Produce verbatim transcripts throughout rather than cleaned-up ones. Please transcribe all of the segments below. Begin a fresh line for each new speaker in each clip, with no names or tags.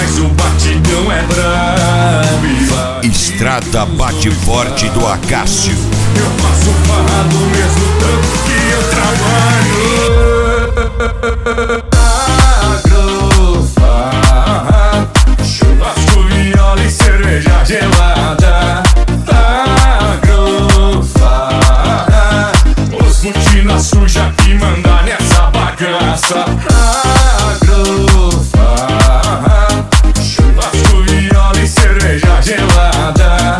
mas o batidão é brabo e vai.
Estrada Bate Forte do Acácio.
Eu faço farra do mesmo tanto que eu trabalho. Agrofarra, churrasco, viola e cerveja gelada. Agrofarra, os botina suja que manda nessa bagaça. Agrofarra, churrasco, viola e cerveja gelada.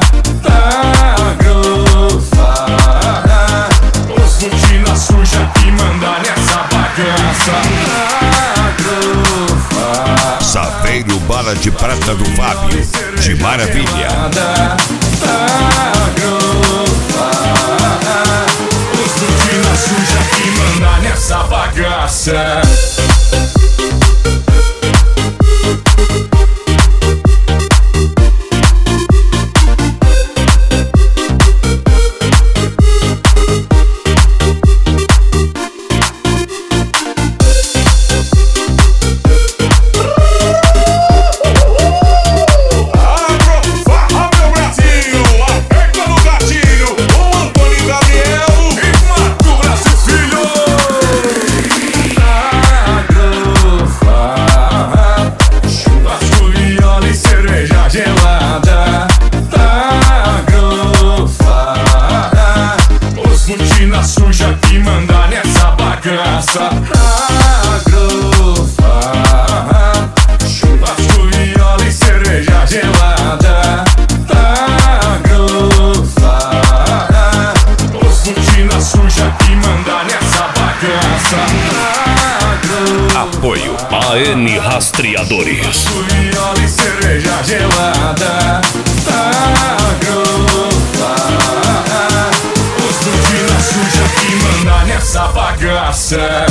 Agrofarra, os botina suja que manda nessa bagaça. Agrofarra,
Saveiro Bala de Prata do Fábio, de Maravilha.
Agrofarra, os botina suja que manda nessa bagaça. Gelada, agrofarra, os botina suja que manda nessa bagaça. Agrofarra, churrasco, viola e cerveja gelada. Agrofarra, os botina suja que manda nessa bagaça.
Apoio A N Rastreadores.
Viola e cerveja gelada. Agrofarra, os botina suja que manda nessa bagaça.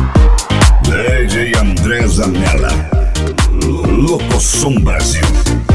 André Zanella, Locosom Brasil.